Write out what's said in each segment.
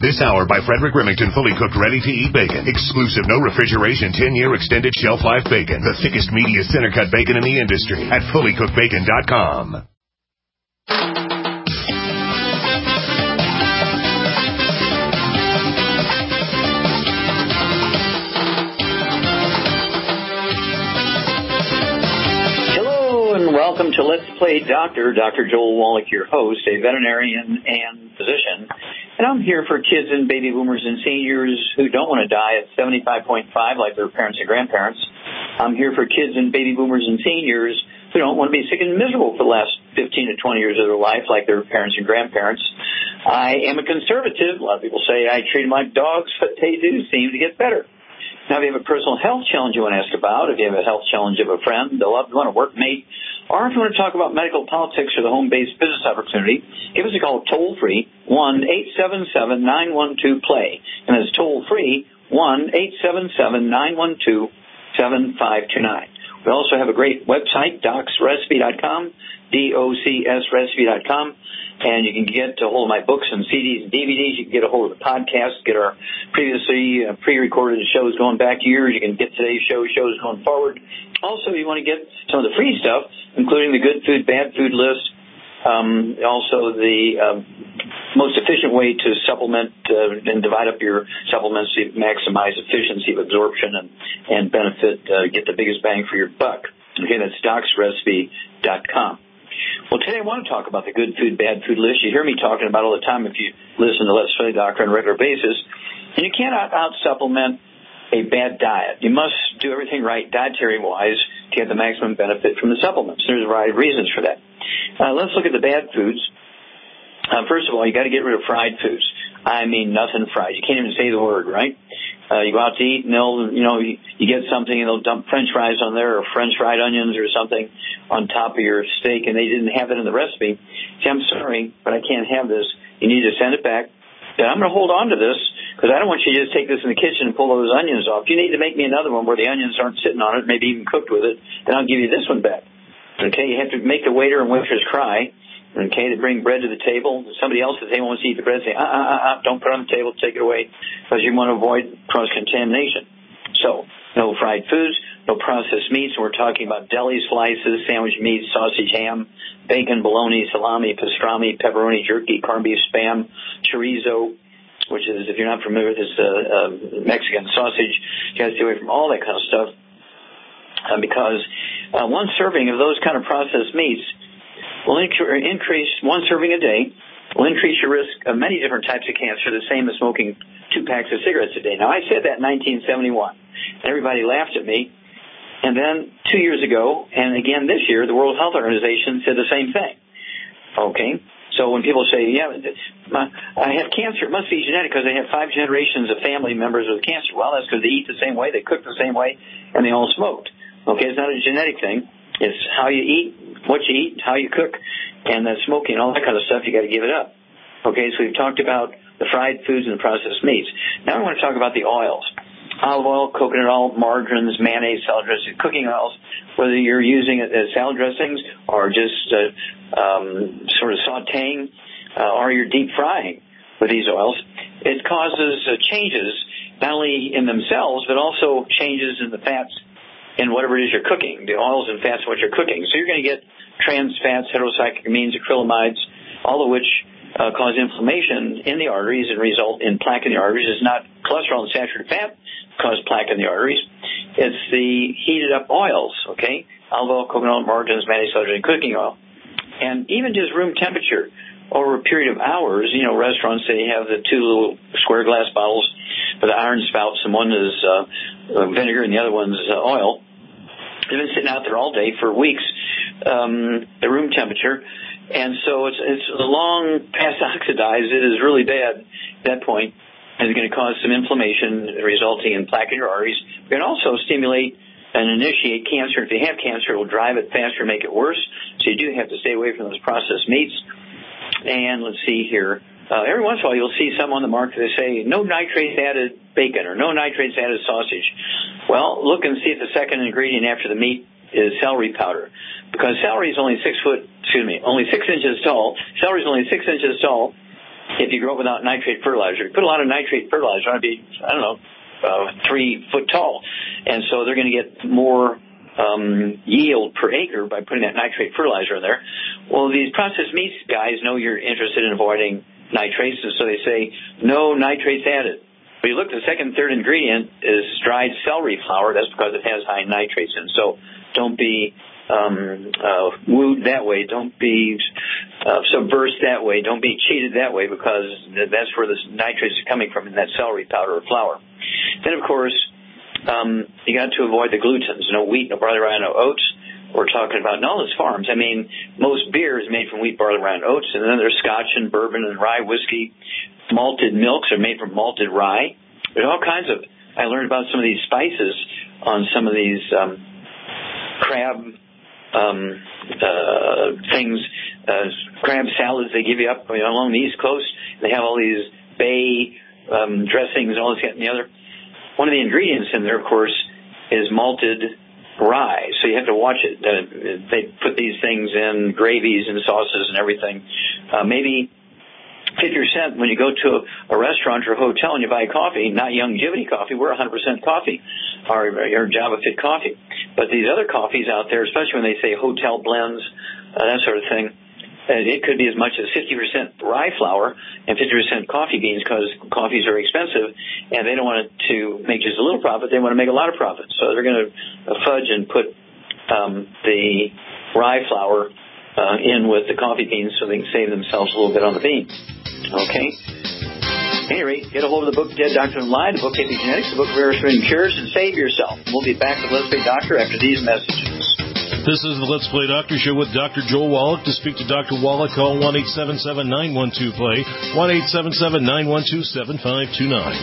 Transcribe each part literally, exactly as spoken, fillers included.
This hour by Frederick Remington, fully cooked, ready-to-eat bacon. Exclusive, no refrigeration, ten-year extended shelf life bacon. The thickest, meatiest, center-cut bacon in the industry at fully cooked bacon dot com. Welcome to Let's Play Doctor. Doctor Joel Wallach, your host, a veterinarian and physician. And I'm here for kids and baby boomers and seniors who don't want to die at seventy-five point five like their parents and grandparents. I'm here for kids and baby boomers and seniors who don't want to be sick and miserable for the last fifteen to twenty years of their life like their parents and grandparents. I am a conservative. A lot of people say I treat them like dogs, but they do seem to get better. Now, if you have a personal health challenge you want to ask about, if you have a health challenge of a friend, a loved one, a workmate, or if you want to talk about medical politics or the home-based business opportunity, give us a call toll-free, one eight seven seven, nine one two, play. And that's toll-free, one eight seven seven, nine one two, seven five two nine. We also have a great website, docs recipe dot com, D O C S recipe dot com. And you can get a hold of my books and C Ds and D V Ds. You can get a hold of the podcast, get our previously uh, pre-recorded shows going back years. You can get today's show, shows going forward. Also, you want to get some of the free stuff, including the good food, bad food list. Um, also, the uh, most efficient way to supplement uh, and divide up your supplements to maximize efficiency of absorption and, and benefit, uh, get the biggest bang for your buck. Okay, that's docs recipe dot com. Well, today I want to talk about the good food, bad food list. You hear me talking about all the time if you listen to Let's Play Doctor on a regular basis. And you cannot out-supplement a bad diet. You must do everything right dietary-wise to get the maximum benefit from the supplements. There's a variety of reasons for that. Uh, let's look at the bad foods. Uh, first of all, you got to get rid of fried foods. I mean, nothing fried. You can't even say the word, right? Uh, you go out to eat and they'll, you know, you, you get something and they'll dump French fries on there or French fried onions or something on top of your steak and they didn't have it in the recipe. See, I'm sorry, but I can't have this. You need to send it back. But I'm going to hold on to this because I don't want you to just take this in the kitchen and pull those onions off. You need to make me another one where the onions aren't sitting on it, maybe even cooked with it. Then I'll give you this one back. Okay, you have to make the waiter and waitress cry. Okay, to bring bread to the table. Somebody else at the table wants to eat the bread. Say, uh, uh, uh, uh, don't put it on the table. Take it away because you want to avoid cross-contamination. So, no fried foods, no processed meats. We're talking about deli slices, sandwich meats, sausage, ham, bacon, bologna, salami, pastrami, pepperoni, jerky, corned beef, spam, chorizo, which is, if you're not familiar with this, uh, uh, Mexican sausage. You got to stay away from all that kind of stuff uh, because uh, one serving of those kind of processed meats will increase, one serving a day, will increase your risk of many different types of cancer, the same as smoking two packs of cigarettes a day. Now, I said that in nineteen seventy-one, and everybody laughed at me. And then two years ago, and again this year, the World Health Organization said the same thing. Okay? So when people say, yeah, I have cancer, it must be genetic because they have five generations of family members with cancer. Well, that's because they eat the same way, they cook the same way, and they all smoked. Okay? It's not a genetic thing. It's how you eat, what you eat, how you cook, and that smoking, all that kind of stuff, you got to give it up. Okay, so we've talked about the fried foods and the processed meats. Now I want to talk about the oils. Olive oil, coconut oil, margarines, mayonnaise, salad dressings, cooking oils, whether you're using it as salad dressings or just uh, um, sort of sauteing uh, or you're deep frying with these oils, it causes uh, changes not only in themselves but also changes in the fats in whatever it is you're cooking, the oils and fats of what you're cooking. So you're going to get trans fats, heterocyclamines, acrylamides, all of which uh, cause inflammation in the arteries and result in plaque in the arteries. It's not cholesterol and saturated fat cause plaque in the arteries. It's the heated up oils, okay? Olive oil, coconut oil, margarines, mayonnaise, salad dressing, cooking oil. And even just room temperature over a period of hours, you know, restaurants, they have the two little square glass bottles with the iron spouts, and one is uh, vinegar and the other one's uh, oil. They've been sitting out there all day for weeks, um, at room temperature, and so it's, it's long past oxidized. It is really bad at that point, and it's going to cause some inflammation resulting in plaque in your arteries. It can also stimulate and initiate cancer. If you have cancer, it will drive it faster, make it worse, so you do have to stay away from those processed meats. And let's see here. Uh, every once in a while, you'll see some on the market that say, no nitrates added bacon or no nitrates added sausage. Well, look and see if the second ingredient after the meat is celery powder. Because celery is only six foot, excuse me, only six inches tall. Celery is only six inches tall, if you grow up without nitrate fertilizer. You put a lot of nitrate fertilizer on it, be, I don't know, uh, three foot tall. And so they're going to get more um, yield per acre by putting that nitrate fertilizer in there. Well, these processed meats guys know you're interested in avoiding nitrates, and so they say no nitrates added. But you look at the second, third ingredient is dried celery flour. That's because it has high nitrates in. So don't be um, uh, wooed that way. Don't be uh, subversed that way. Don't be cheated that way, because that's where the nitrates are coming from, in that celery powder or flour. Then, of course, um, you got to avoid the glutens. No wheat, no barley, rye, no oats. We're talking about Nola's Farms. I mean, most beer is made from wheat, barley, rye, and oats, and then there's Scotch and bourbon and rye whiskey. Malted milks are made from malted rye. There's all kinds of, I learned about some of these spices on some of these um, crab um, uh, things, uh, crab salads they give you up you know, along the East Coast. They have all these bay um, dressings and all this, that, and the other. One of the ingredients in there, of course, is malted rye, so you have to watch it. Uh, they put these things in gravies and sauces and everything. Uh, maybe fifty percent when you go to a, a restaurant or a hotel and you buy coffee, not Youngevity coffee, we're one hundred percent coffee, or, or Java Fit coffee. But these other coffees out there, especially when they say hotel blends, uh, that sort of thing, uh, it could be as much as fifty percent rye flour and fifty percent coffee beans, because coffee is very expensive, and they don't want it to make just a little profit. They want to make a lot of profit. So they're going to fudge and put um, the rye flour uh, in with the coffee beans so they can save themselves a little bit on the beans. Okay. At any rate, get a hold of the book Dead Doctor and Lie, the book Epigenetics, the book Verified Cures, and save yourself. We'll be back with Let's Play Doctor after these messages. This is the Let's Play Doctor Show with Doctor Joel Wallach. To speak to Doctor Wallach, call one eight seven seven, nine one two, play, one eight seven seven, nine one two, seven five two nine.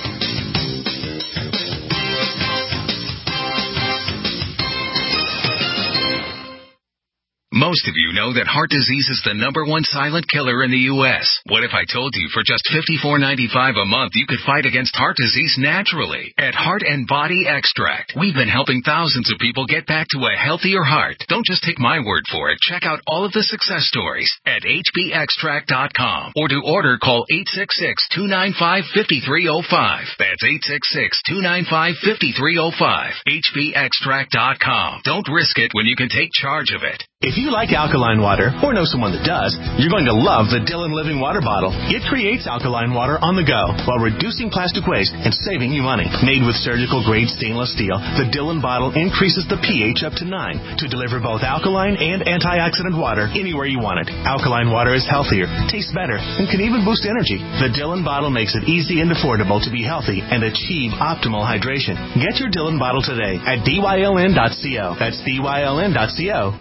Most of you know that heart disease is the number one silent killer in the U S What if I told you for just fifty-four ninety-five a month you could fight against heart disease naturally? At Heart and Body Extract, we've been helping thousands of people get back to a healthier heart. Don't just take my word for it. Check out all of the success stories at H B extract dot com. Or to order, call eight six six, two nine five, five three zero five. That's eight six six, two nine five, five three zero five. H B extract dot com. Don't risk it when you can take charge of it. If you like alkaline water, or know someone that does, you're going to love the Dillon Living Water Bottle. It creates alkaline water on the go while reducing plastic waste and saving you money. Made with surgical-grade stainless steel, the Dillon bottle increases the pH up to nine to deliver both alkaline and antioxidant water anywhere you want it. Alkaline water is healthier, tastes better, and can even boost energy. The Dillon bottle makes it easy and affordable to be healthy and achieve optimal hydration. Get your Dillon bottle today at D Y L N dot co. That's D Y L N dot co.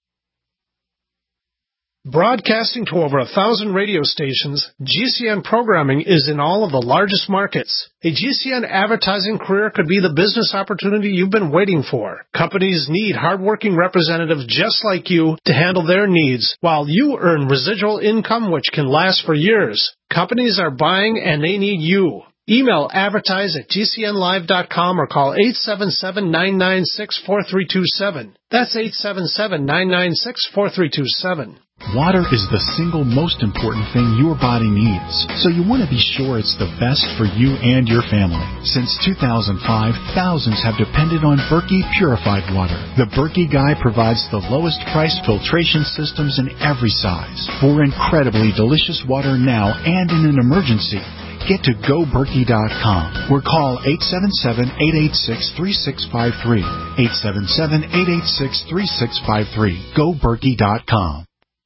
Broadcasting to over a thousand radio stations, G C N programming is in all of the largest markets. A G C N advertising career could be the business opportunity you've been waiting for. Companies need hardworking representatives just like you to handle their needs, while you earn residual income which can last for years. Companies are buying and they need you. Email advertise at G C N live dot com or call eight seven seven, nine nine six, four three two seven. That's eight seven seven, nine nine six, four three two seven. Water is the single most important thing your body needs, so you want to be sure it's the best for you and your family. Since two thousand five, thousands have depended on Berkey purified water. The Berkey Guy provides the lowest priced filtration systems in every size for incredibly delicious water now and in an emergency. Get to go berkey dot com or call eight seven seven, eight eight six, three six five three. eight seven seven, eight eight six, three six five three. go berkey dot com.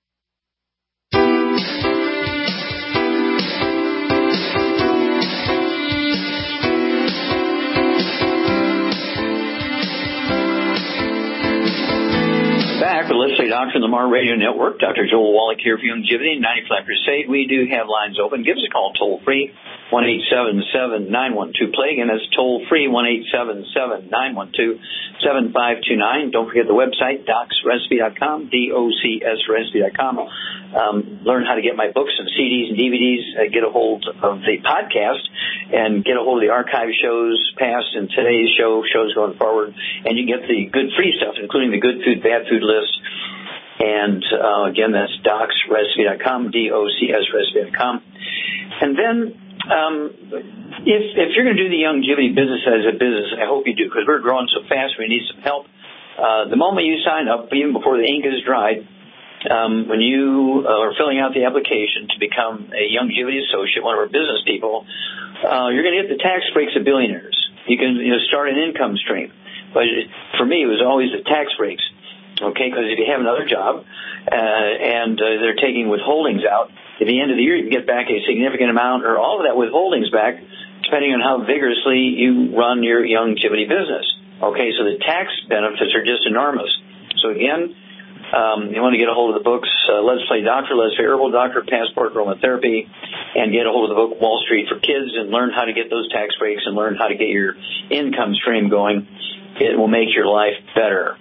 Back with Let's Play Doctor and the Mar Radio Network. Doctor Joel Wallach here for Youngevity and ninety-five Crusade. We do have lines open. Give us a call toll free, one eight seven seven, nine one two, play. Again, that's toll free, one eight seven seven, nine one two, seven five two nine. Don't forget the website, docs recipe dot com, D O C S recipe dot com. Um, learn how to get my books and C Ds and D V Ds. Uh, get a hold of the podcast and get a hold of the archive shows, past and today's show, shows going forward. And you get the good free stuff, including the good food, bad food list. And, uh, again, that's docs recipe dot com, D O C S recipe dot com. And then um, if, if you're going to do the longevity business as a business, I hope you do, because we're growing so fast, we need some help. Uh, the moment you sign up, even before the ink is dried, um, when you are filling out the application to become a longevity associate, one of our business people, uh, you're going to get the tax breaks of billionaires. You can you know, start an income stream. But for me, it was always the tax breaks, okay, because if you have another job uh, and uh, they're taking withholdings out, at the end of the year you can get back a significant amount or all of that withholdings back, depending on how vigorously you run your longevity business. Okay, so the tax benefits are just enormous. So again, um, you want to get a hold of the books, uh, Let's Play Doctor, Let's Play Herbal Doctor, Passport Aromatherapy, and get a hold of the book Wall Street for Kids and learn how to get those tax breaks and learn how to get your income stream going. It will make your life better.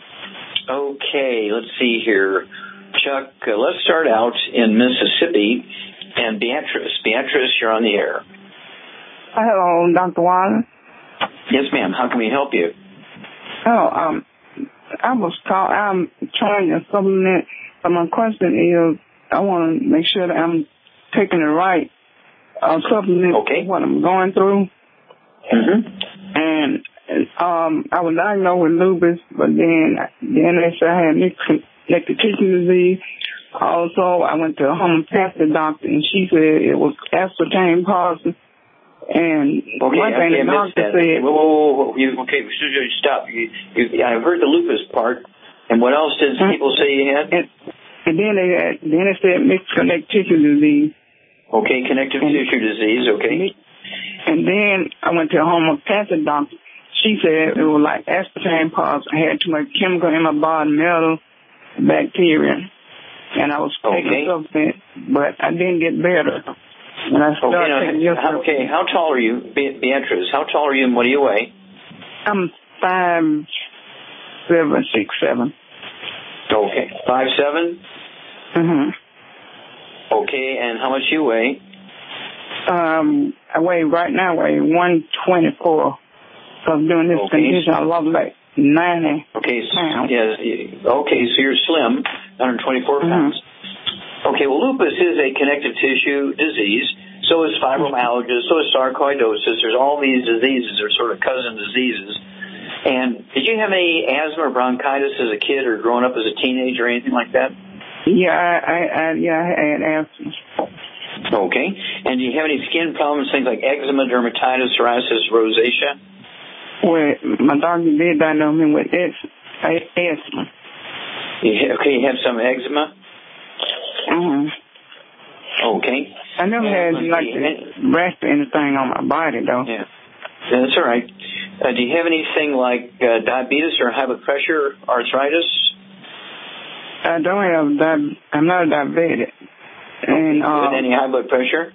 Okay, let's see here. Chuck, uh, let's start out in Mississippi. And Beatrice. Beatrice, you're on the air. Hello, Doctor Wallace. Yes, ma'am. How can we help you? Oh, um, I was call. I'm trying to supplement, but my question is, I want to make sure that I'm taking the right uh, supplement okay. for what I'm going through. Mm-hmm. And um, I was diagnosed with lupus, but then then they said I had mixed connective tissue disease. Also, I went to a homeopathic doctor, and she said it was aspartame positive. And okay, one thing okay, the doctor that. said... Whoa, whoa, whoa, whoa. You, okay, stop. You, you, I've heard the lupus part. And what else did uh, people say you had? And, and then they had, then they said mixed connective tissue disease. Okay, connective and, tissue disease, okay. And then I went to a homeopathic doctor. She said it was like aspartame positive. I had too much chemical in my body, metal, bacteria. And I was taking okay. something, but I didn't get better. And I started okay, taking now, how, okay, how tall are you, Be- Beatrice? How tall are you and what do you weigh? I'm five, seven, six, seven. Okay, five, seven? Mm-hmm. Okay, and how much you weigh? Um, I weigh, right now, I weigh one twenty-four. So I'm doing this okay. condition, I lost like ninety okay, pounds. Yes, okay, so you're slim, one twenty-four mm-hmm. pounds. Okay, well, lupus is a connective tissue disease. So is fibromyalgia. So is sarcoidosis. There's all these diseases. They're sort of cousin diseases. And did you have any asthma or bronchitis as a kid or growing up as a teenager or anything like that? Yeah, I, I, I yeah, I had asthma. Okay. And do you have any skin problems, things like eczema, dermatitis, psoriasis, rosacea? Well, my doctor did diagnose me with asthma. Yeah, okay, you have some eczema? Mm-hmm. Okay. I never and had like rash or anything on my body though. Yeah, that's all right. Uh, do you have anything like uh, diabetes or high blood pressure, arthritis? I don't have that. I'm not diabetic. And okay. um, any high blood pressure?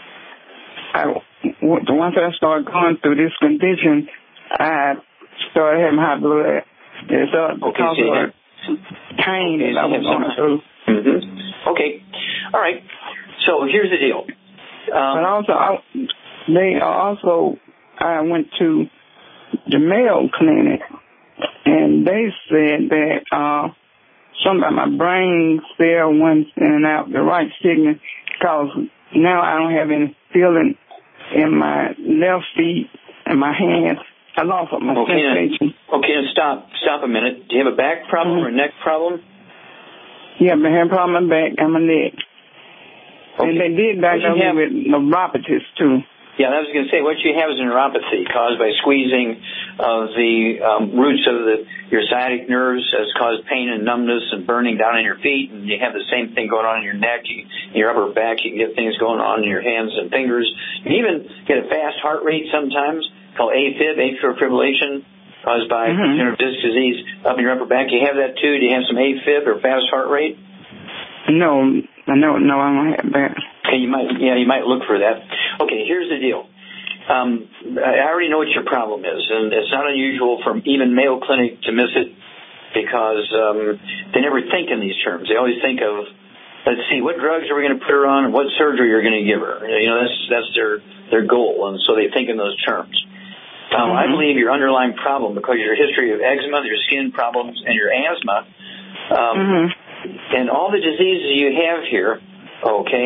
I once I started going through this condition, I started having high blood. It's uh, because okay, so of pain okay, that I was going through. Mm-hmm. Okay. All right. So here's the deal. Um, but also, I, they also, I went to the Mayo Clinic, and they said that uh, something about my brain cell wasn't sending out the right signal because now I don't have any feeling in my left feet and my hands. I lost my okay, sensation. Now, okay, now stop. Stop a minute. Do you have a back problem mm-hmm. or a neck problem? Yeah, I've been having a problem with my back and my neck. Okay. And they did diagnose me with neuropathy, too. Yeah, I was going to say, what you have is a neuropathy caused by squeezing of the um, roots of the your sciatic nerves has caused pain and numbness and burning down in your feet, and you have the same thing going on in your neck, you, in your upper back. You can get things going on in your hands and fingers. You can even get a fast heart rate sometimes called AFib, atrial fibrillation, caused by mm-hmm. degenerative disc disease up in your upper back. You have that, too? Do you have some AFib or fast heart rate? No, no, no, I don't have that. Okay, you might, yeah, you might look for that. Okay, here's the deal. Um, I already know what your problem is, and it's not unusual for even Mayo Clinic to miss it because um, they never think in these terms. They always think of, let's see, what drugs are we going to put her on, and what surgery you're going to give her. You know, that's that's their their goal, and so they think in those terms. Um, mm-hmm. I believe your underlying problem, because of your history of eczema, your skin problems, and your asthma. Um, mm-hmm. And all the diseases you have here, okay,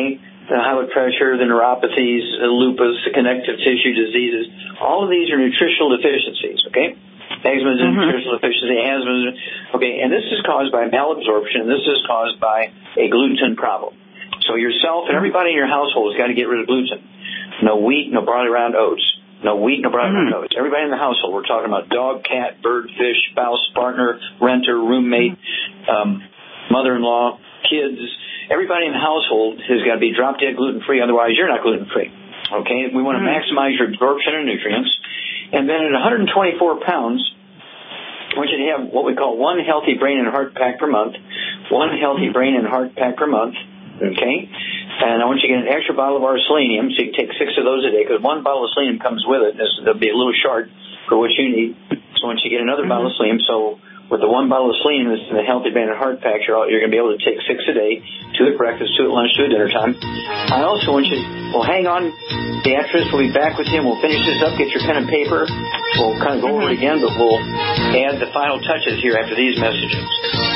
the high blood pressure, the neuropathies, the lupus, the connective tissue diseases. All of these are nutritional deficiencies, okay? Eczema is a mm-hmm. nutritional deficiency, asthma is, okay, and this is caused by malabsorption, and this is caused by a gluten problem. So yourself and everybody in your household has got to get rid of gluten. No wheat, no barley round oats. No wheat, no barley round oats. Everybody in the household, we're talking about dog, cat, bird, fish, spouse, partner, renter, roommate, um, mother-in-law, kids. Everybody in the household has got to be drop-dead gluten-free, otherwise you're not gluten-free. Okay? We want to maximize your absorption of nutrients. And then at one hundred twenty-four pounds, I want you to have what we call one healthy brain and heart pack per month, one healthy brain and heart pack per month, okay? And I want you to get an extra bottle of our selenium, so you can take six of those a day, because one bottle of selenium comes with it. There'll be a little short for what you need. So once you get another bottle of selenium, so with the one bottle of selenium that's in the healthy brain and heart pack, you're, you're going to be able to take six a day, two at breakfast, two at lunch, two at dinner time. I also want you to, well, hang on. The actress will be back with him. We'll finish this up. Get your pen and paper. We'll kind of go over it again, but we'll add the final touches here after these messages.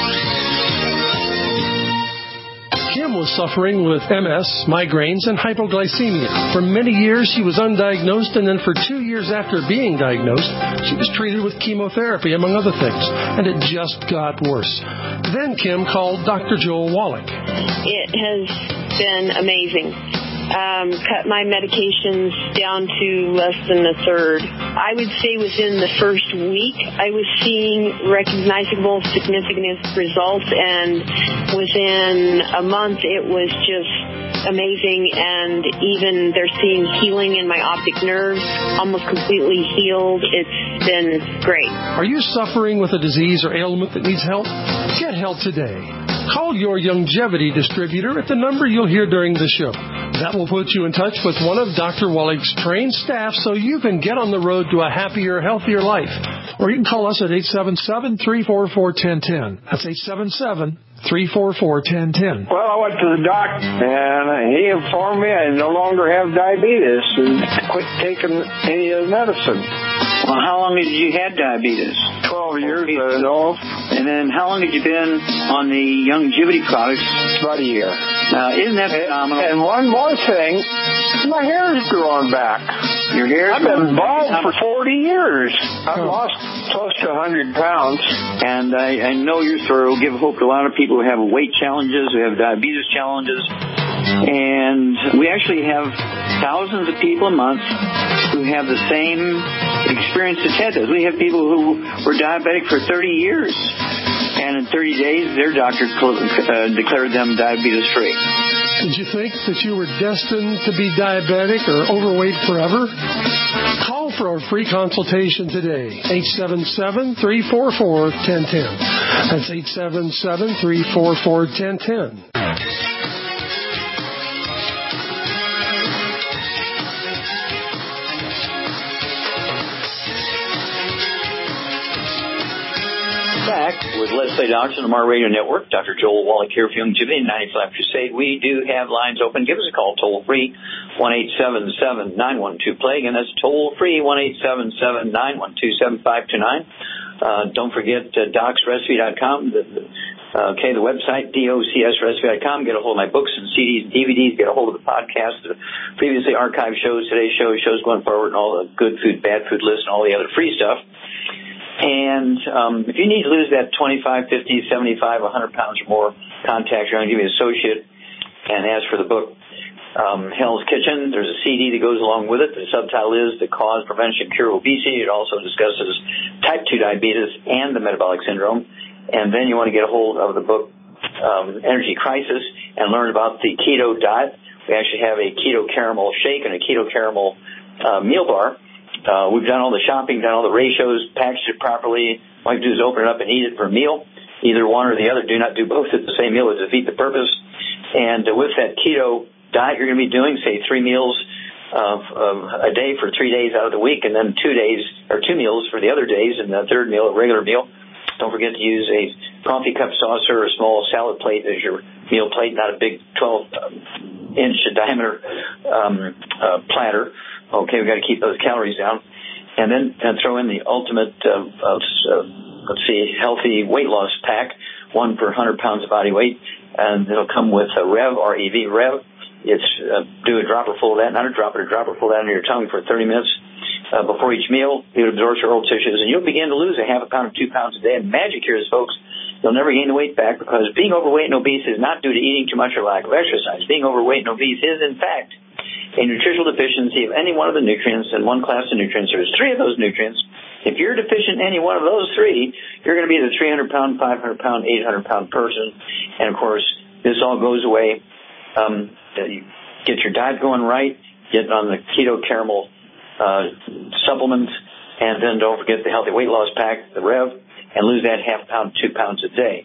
Kim was suffering with M S, migraines, and hypoglycemia. For many years, she was undiagnosed, and then for two years after being diagnosed, she was treated with chemotherapy, among other things, and it just got worse. Then Kim called Doctor Joel Wallach. It has been amazing. Um, cut my medications down to less than a third. I would say within the first week, I was seeing recognizable, significant results, and within a month, it was just amazing, and even they're seeing healing in my optic nerves, almost completely healed. It's been great. Are you suffering with a disease or ailment that needs help? Get help today. Call your Youngevity distributor at the number you'll hear during the show. That will put you in touch with one of Doctor Wallach's trained staff so you can get on the road to a happier, healthier life. Or you can call us at eight seven seven, three four four, one zero one zero. That's eight seven seven, three four four, one zero one zero. Well, I went to the doctor, and he informed me I no longer have diabetes and quit taking any of the medicine. Well, how long did you had diabetes? Twelve years, I know. And then how long had you been on the Youngevity products? About a year. Now, isn't that phenomenal? And, and one more thing, my hair is growing back. Your hair? I've been bald for forty years. I've lost close to one hundred pounds. And I, I know you're thorough. Give hope to a lot of people who have weight challenges, who have diabetes challenges. And we actually have thousands of people a month who have the same experience that Ted does. We have people who were diabetic for thirty years. And in thirty days, their doctor uh, declared them diabetes-free. Did you think that you were destined to be diabetic or overweight forever? Call for a free consultation today. eight seven seven, three four four, one zero one zero. That's eight seven seven, three four four, one zero one zero. Back with Let's Play Doctor on the Mar Radio Network. Doctor Joel Wallach here for Youngevity ninety-five Crusade. We do have lines open. Give us a call toll free, one eight seven seven, nine one two, play. Again, that's toll free, one eight seven seven, nine one two, seven five two nine. Uh, don't forget uh, docs recipe dot com, the, the, uh, okay, the website, D O C S recipe dot com. Get a hold of my books and C Ds and D V Ds. Get a hold of the podcast, the previously archived shows, today's show, shows going forward, and all the good food, bad food list, and all the other free stuff. And um, if you need to lose that twenty-five, fifty, seventy-five, one hundred pounds or more, contact your Youngevity associate and ask for the book, um, Hell's Kitchen. There's a C D that goes along with it. The subtitle is The Cause, Prevention, Cure of Obesity. It also discusses type two diabetes and the metabolic syndrome. And then you want to get a hold of the book, um, Energy Crisis, and learn about the keto diet. We actually have a keto caramel shake and a keto caramel uh, meal bar. Uh, we've done all the shopping, done all the ratios, packaged it properly. All you do is open it up and eat it for a meal. Either one or the other. Do not do both at the same meal. It defeats the purpose. And uh, with that keto diet you're going to be doing, say three meals uh, uh, a day for three days out of the week, and then two days or two meals for the other days, and the third meal, a regular meal. Don't forget to use a coffee cup saucer or a small salad plate as your meal plate, not a big twelve-inch diameter um, uh, platter. Okay, we've got to keep those calories down. And then and throw in the ultimate, uh, uh, let's see, healthy weight loss pack, one per one hundred pounds of body weight. And it'll come with a Rev, R E V, Rev, it's uh, do a dropper full of that, not a dropper, a dropper full of that under your tongue for thirty minutes uh, before each meal. It absorbs your oral tissues, and you'll begin to lose a half a pound to two pounds a day. And magic here is, folks, you'll never gain the weight back, because being overweight and obese is not due to eating too much or lack of exercise. Being overweight and obese is, in fact, a nutritional deficiency of any one of the nutrients in one class of nutrients. There's three of those nutrients. If you're deficient in any one of those three, you're going to be the three hundred pound, five hundred pound, eight hundred pound person. And, of course, this all goes away. Um, you get your diet going right, get on the keto caramel uh, supplement, and then don't forget the Healthy Weight Loss Pack, the Rev, and lose that half pound, two pounds a day.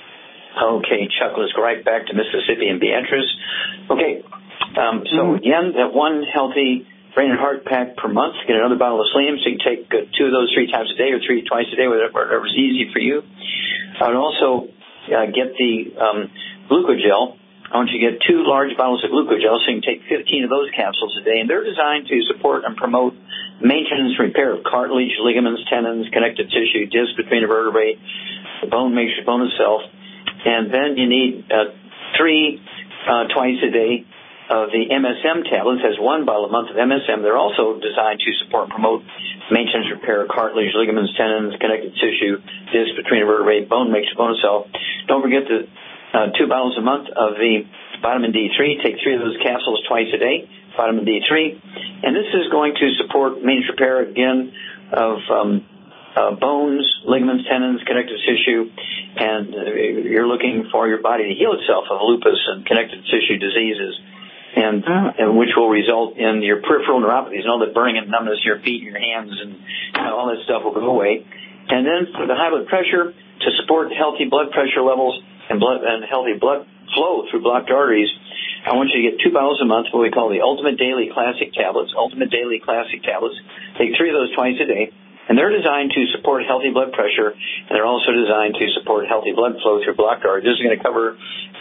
Okay, Chuck, let's go right back to Mississippi and Beatrice. Okay, um, so again, that one healthy brain and heart pack per month. Get another bottle of Selenium, so you can take uh, two of those three times a day or three twice a day, whatever's easy for you. I would also uh, get the um, Glucogel. I want you to get two large bottles of Glucogel, so you can take fifteen of those capsules a day, and they're designed to support and promote maintenance and repair of cartilage, ligaments, tendons, connective tissue, disc between the vertebrae, the bone makes your bone itself. And then you need uh, three uh, twice a day of the M S M tablets. Has one bottle a month of M S M. They're also designed to support and promote maintenance, repair, cartilage, ligaments, tendons, connective tissue, disc between the vertebrae, bone makes your bone itself. Don't forget the uh, two bottles a month of the vitamin D three. Take three of those capsules twice a day, vitamin D three. And this is going to support maintenance, repair, again, of um, Uh, bones, ligaments, tendons, connective tissue, and uh, you're looking for your body to heal itself of lupus and connective tissue diseases, and, uh, and which will result in your peripheral neuropathies and all the burning and numbness in your feet and your hands, and you know, all that stuff will go away. And then for the high blood pressure, to support healthy blood pressure levels and blood and healthy blood flow through blocked arteries, I want you to get two bottles a month, what we call the Ultimate Daily Classic Tablets. Ultimate Daily Classic Tablets. Take three of those twice a day. And they're designed to support healthy blood pressure, and they're also designed to support healthy blood flow through blocked arteries. This is going to cover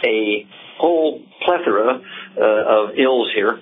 a whole plethora uh, of ills here.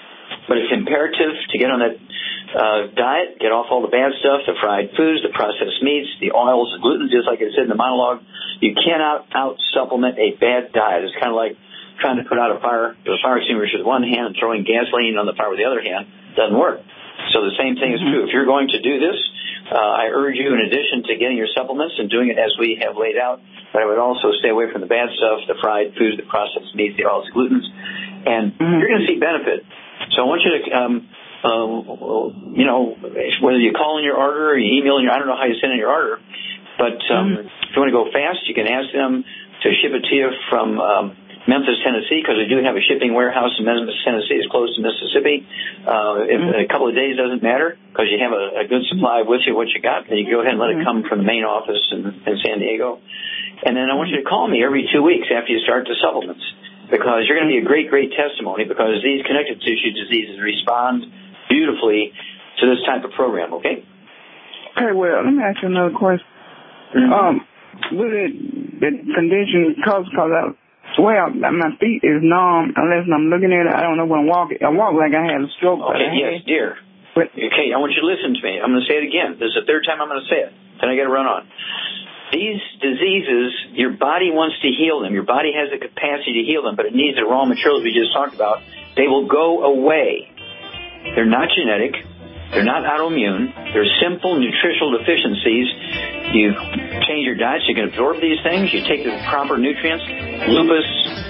But it's imperative to get on that uh, diet, get off all the bad stuff, the fried foods, the processed meats, the oils, the gluten, just like I said in the monologue. You cannot out-supplement a bad diet. It's kind of like trying to put out a fire, the fire extinguisher with one hand and throwing gasoline on the fire with the other hand. Doesn't work. So the same thing is true. If you're going to do this, Uh, I urge you, in addition to getting your supplements and doing it as we have laid out, but I would also stay away from the bad stuff, the fried foods, the processed meats, the oils, the glutens, and mm-hmm. you're going to see benefit. So I want you to, um, uh, you know, whether you call in your order or you email in your, I don't know how you send in your order, but um, mm-hmm. if you want to go fast, you can ask them to ship it to you from um, Memphis, Tennessee, because we do have a shipping warehouse in Memphis, Tennessee. It's close to Mississippi. Uh, if mm-hmm. a couple of days doesn't matter, because you have a, a good supply with you, what you got, then you go ahead and let mm-hmm. it come from the main office in, in San Diego. And then I want you to call me every two weeks after you start the supplements, because you're going to be a great, great testimony, because these connective tissue diseases respond beautifully to this type of program, okay? Okay, well, let me ask you another question. Mm-hmm. Um, would it, the condition cause, cause I, well, my feet is numb unless I'm looking at it. I don't know when I'm walking. I walk like I had a stroke. Okay, yes, dear. But, okay, I want you to listen to me. I'm going to say it again. This is the third time I'm going to say it. Then I got to run on. These diseases, your body wants to heal them. Your body has the capacity to heal them, but it needs the raw materials we just talked about. They will go away. They're not genetic. They're not autoimmune. They're simple nutritional deficiencies. You change your diet so you can absorb these things. You take the proper nutrients. Lupus,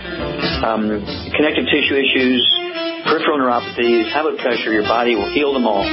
um, connective tissue issues, peripheral neuropathies, high blood pressure, your body will heal them all.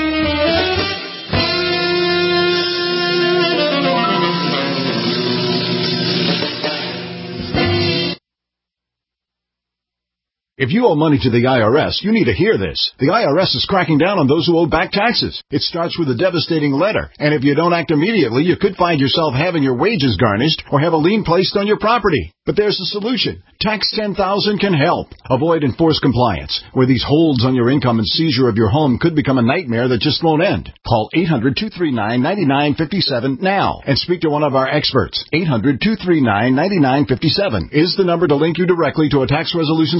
If you owe money to the I R S, you need to hear this. The I R S is cracking down on those who owe back taxes. It starts with a devastating letter, and if you don't act immediately, you could find yourself having your wages garnished or have a lien placed on your property. But there's a solution. Tax ten thousand can help. Avoid enforced compliance, where these holds on your income and seizure of your home could become a nightmare that just won't end. Call eight hundred, two three nine, nine nine five seven now and speak to one of our experts. eight hundred, two three nine, nine nine five seven is the number to link you directly to a tax resolution specialist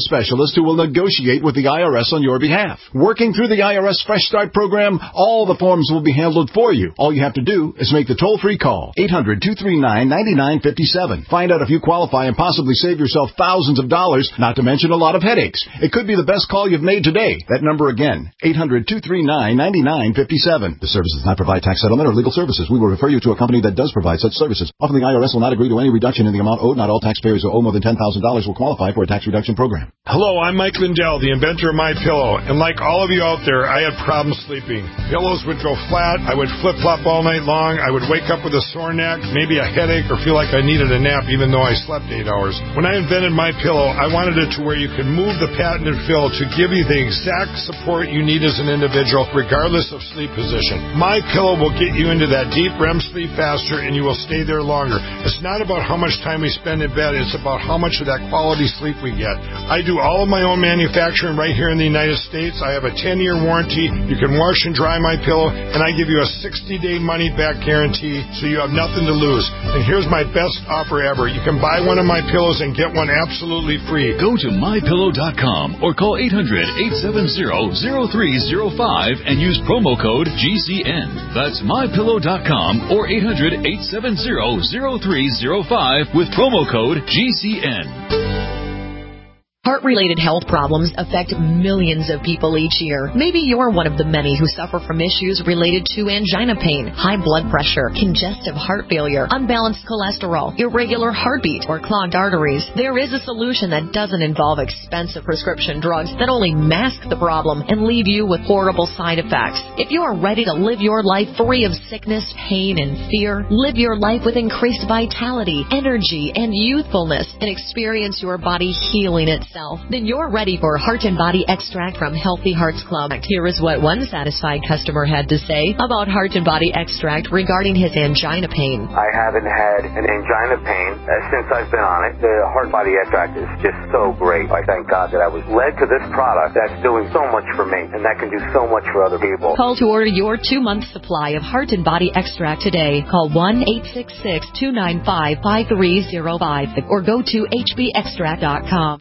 specialist who will negotiate with the I R S on your behalf. Working through the I R S Fresh Start program, all the forms will be handled for you. All you have to do is make the toll-free call, eight hundred, two three nine, nine nine five seven. Find out if you qualify and possibly save yourself thousands of dollars, not to mention a lot of headaches. It could be the best call you've made today. That number again, eight hundred, two three nine, nine nine five seven. The service does not provide tax settlement or legal services. We will refer you to a company that does provide such services. Often the I R S will not agree to any reduction in the amount owed. Not all taxpayers who owe more than ten thousand dollars will qualify for a tax reduction program. Hello, I'm Mike Lindell, the inventor of MyPillow, and like all of you out there, I had problems sleeping. Pillows would go flat, I would flip-flop all night long, I would wake up with a sore neck, maybe a headache, or feel like I needed a nap even though I slept eight hours. When I invented MyPillow, I wanted it to where you could move the patented fill to give you the exact support you need as an individual, regardless of sleep position. MyPillow will get you into that deep R E M sleep faster, and you will stay there longer. It's not about how much time we spend in bed, it's about how much of that quality sleep we get. I do all of my own manufacturing right here in the United States. I have a ten-year warranty. You can wash and dry MyPillow, and I give you a sixty-day money-back guarantee, so you have nothing to lose. And here's my best offer ever. You can buy one of my pillows and get one absolutely free. Go to my pillow dot com or call eight hundred, eight seven zero, zero three zero five and use promo code G C N. That's my pillow dot com or eight hundred, eight seven zero, zero three zero five with promo code G C N. Heart-related health problems affect millions of people each year. Maybe you're one of the many who suffer from issues related to angina pain, high blood pressure, congestive heart failure, unbalanced cholesterol, irregular heartbeat, or clogged arteries. There is a solution that doesn't involve expensive prescription drugs that only mask the problem and leave you with horrible side effects. If you are ready to live your life free of sickness, pain, and fear, live your life with increased vitality, energy, and youthfulness, and experience your body healing itself, then you're ready for Heart and Body Extract from Healthy Hearts Club. Here is what one satisfied customer had to say about Heart and Body Extract regarding his angina pain. I haven't had an angina pain uh, since I've been on it. The Heart and Body Extract is just so great. I thank God that I was led to this product that's doing so much for me, and that can do so much for other people. Call to order your two-month supply of Heart and Body Extract today. Call one eight six six, two nine five, five three zero five or go to H B extract dot com.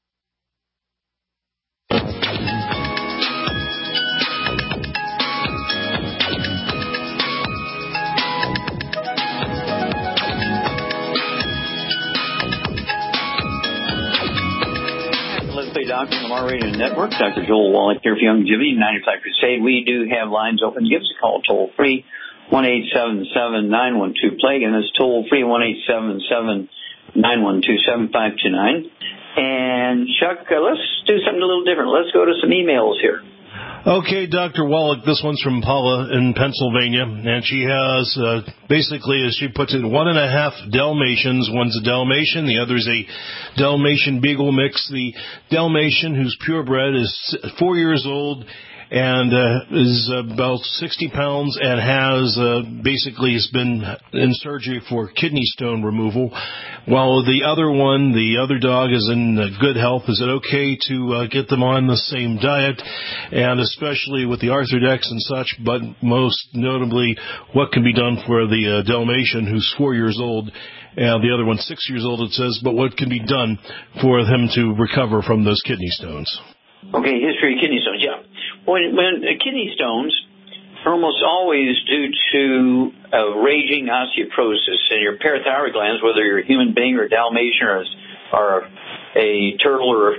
Doctor on the Mar Radio Network, Doctor Joel Wallach here for Youngevity, ninety-five Crusade. We do have lines open. Give us a call toll free, one eight seven seven, nine one two, plague, and it's toll free, one eight seven seven, nine one two, seven five two nine. And Chuck, uh, let's do something a little different. Let's go to some emails here. Okay, Doctor Wallach, this one's from Paula in Pennsylvania, and she has, uh, basically, as she puts it, one and a half Dalmatians. One's a Dalmatian, the other's a Dalmatian Beagle mix. The Dalmatian, who's purebred, is four years old and uh, is about sixty pounds and has uh, basically has been in surgery for kidney stone removal, while the other one, the other dog, is in uh, good health. Is it okay to uh, get them on the same diet, and especially with the Arthrodex and such, but most notably, what can be done for the uh, Dalmatian, who's four years old, and the other one's six years old, it says, but what can be done for him to recover from those kidney stones? Okay, history of kidney stones, yeah. When, when uh, kidney stones are almost always due to uh, raging osteoporosis in your parathyroid glands, whether you're a human being or a Dalmatian or, or a turtle or,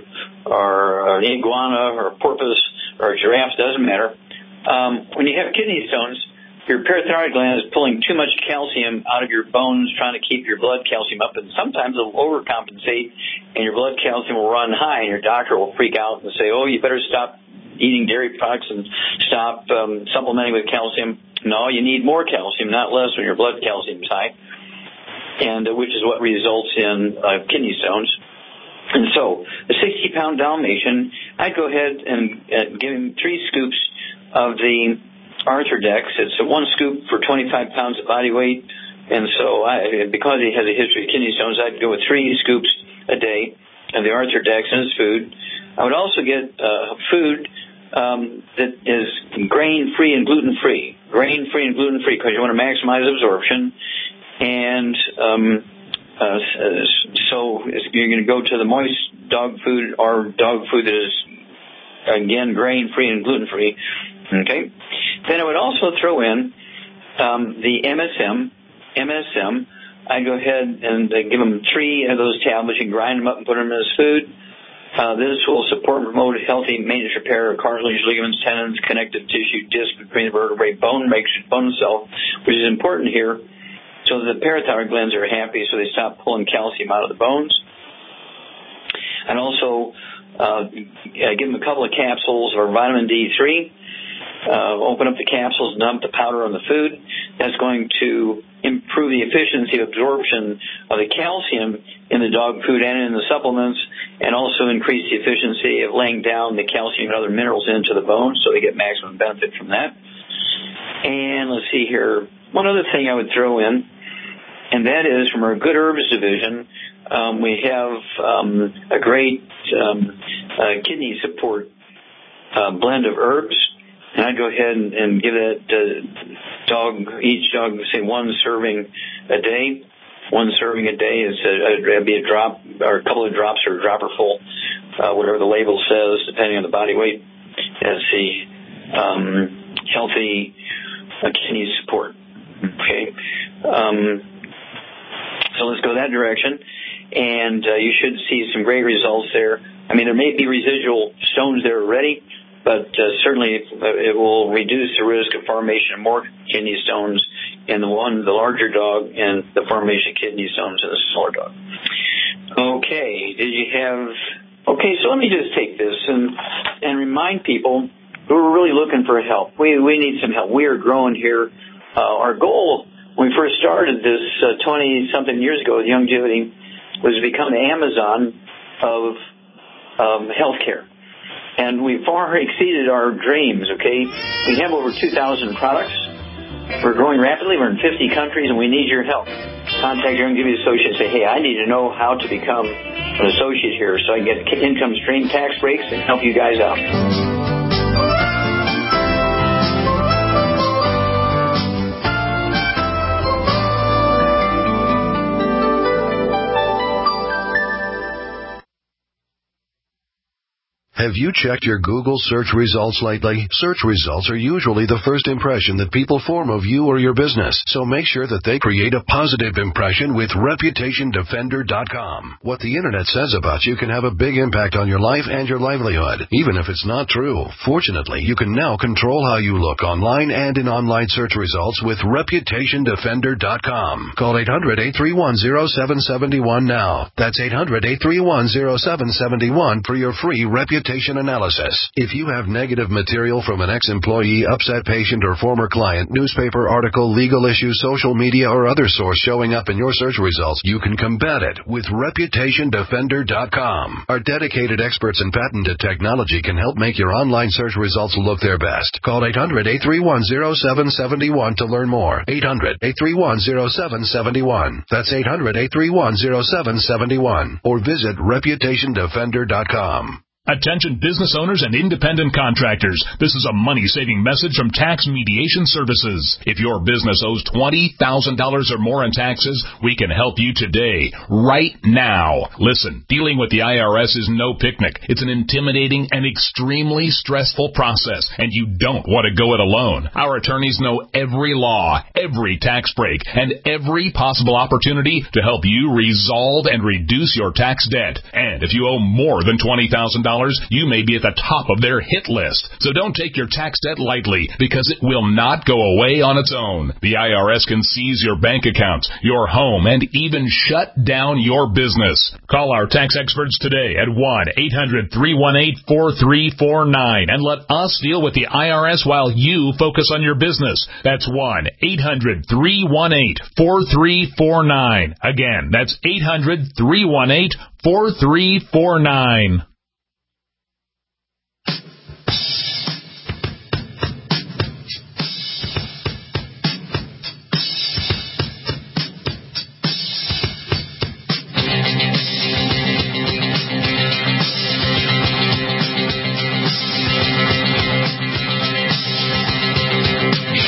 or an iguana or a porpoise or a giraffe, doesn't matter. Um, when you have kidney stones, your parathyroid gland is pulling too much calcium out of your bones, trying to keep your blood calcium up, and sometimes it'll overcompensate, and your blood calcium will run high, and your doctor will freak out and say, oh, you better stop eating dairy products and stop um, supplementing with calcium. No, you need more calcium, not less, when your blood calcium is high, and uh, which is what results in uh, kidney stones. And so, a sixty-pound Dalmatian, I'd go ahead and uh, give him three scoops of the Arthrodex. It's a one scoop for twenty-five pounds of body weight, and so I, because he has a history of kidney stones, I'd go with three scoops a day of the Arthrodex in his food. I would also get uh, food um, that is grain-free and gluten-free. Grain-free and gluten-free because you want to maximize absorption. And um, Uh, so you're going to go to the moist dog food or dog food that is, again, grain-free and gluten-free. Okay. Then I would also throw in um, the M S M. M S M. I'd go ahead and uh, give them three of those tablets. You can grind them up and put them in his food. Uh, this will support and promote healthy maintenance repair of cartilage, ligaments, tendons, connective tissue, disc between the vertebrae, bone makes bone cell, which is important here. So the parathyroid glands are happy, so they stop pulling calcium out of the bones. And also uh, give them a couple of capsules of vitamin D three. Uh, open up the capsules and dump the powder on the food. That's going to improve the efficiency of absorption of the calcium in the dog food and in the supplements, and also increase the efficiency of laying down the calcium and other minerals into the bones, so they get maximum benefit from that. And let's see here. One other thing I would throw in, and that is from our Good Herbs division, um, we have um, a great um, uh, kidney support uh, blend of herbs. And I'd go ahead and, and give that uh, dog, each dog, say one serving a day. One serving a day is a, it'd be a drop or a couple of drops or a dropper full, uh, whatever the label says, depending on the body weight, as the um, healthy uh, kidney support. Okay. Um, so let's go that direction, and uh, you should see some great results there. I mean, there may be residual stones there already, but uh, certainly it will reduce the risk of formation of more kidney stones in the one, the larger dog, and the formation of kidney stones in the smaller dog. Okay, did you have... Okay, so let me just take this and, and remind people who are really looking for help. We we need some help. We are growing here. Uh, our goal when we first started this uh, twenty-something years ago with Youngevity was to become the Amazon of um, healthcare. And we far exceeded our dreams, okay? We have over two thousand products. We're growing rapidly. We're in fifty countries, and we need your help. Contact your Youngevity associate and say, hey, I need to know how to become an associate here so I can get income stream tax breaks and help you guys out. Have you checked your Google search results lately? Search results are usually the first impression that people form of you or your business, so make sure that they create a positive impression with Reputation Defender dot com. What the Internet says about you can have a big impact on your life and your livelihood, even if it's not true. Fortunately, you can now control how you look online and in online search results with Reputation Defender dot com. Call eight hundred, eight three one, zero seven seven one now. That's eight hundred, eight three one, zero seven seven one for your free Reputation analysis. If you have negative material from an ex-employee, upset patient, or former client, newspaper article, legal issue, social media, or other source showing up in your search results, you can combat it with Reputation Defender dot com. Our dedicated experts in patented technology can help make your online search results look their best. Call eight hundred, eight three one, zero seven seven one to learn more. eight hundred, eight three one, zero seven seven one. That's eight hundred, eight three one, zero seven seven one. Or visit Reputation Defender dot com. Attention business owners and independent contractors. This is a money-saving message from Tax Mediation Services. If your business owes twenty thousand dollars or more in taxes, we can help you today, right now. Listen, dealing with the I R S is no picnic. It's an intimidating and extremely stressful process, and you don't want to go it alone. Our attorneys know every law, every tax break, and every possible opportunity to help you resolve and reduce your tax debt. And if you owe more than twenty thousand dollars, you may be at the top of their hit list. So don't take your tax debt lightly, because it will not go away on its own. The I R S can seize your bank accounts, your home, and even shut down your business. Call our tax experts today at one eight hundred, three one eight, four three four nine and let us deal with the I R S while you focus on your business. That's one eight hundred, three one eight, four three four nine. Again, that's eight hundred, three one eight, four three four nine.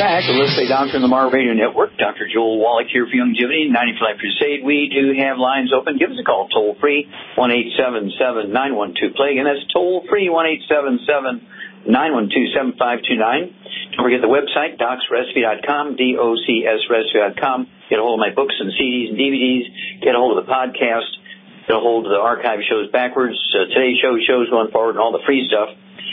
back. The Let's Play Doctor on the Mar Radio Network. Doctor Joel Wallach here for Longevity, ninety for Life Crusade. We do have lines open. Give us a call, toll free, one eight seven seven, nine one two, plague. And that's toll free, one eight seven seven, nine one two, seven five two nine. Don't forget the website, docs recipe dot com, D O C S recipe dot com. Get a hold of my books and C Ds and D V Ds. Get a hold of the podcast. Get a hold of the archive shows backwards. Uh, today's show, shows going forward, and all the free stuff.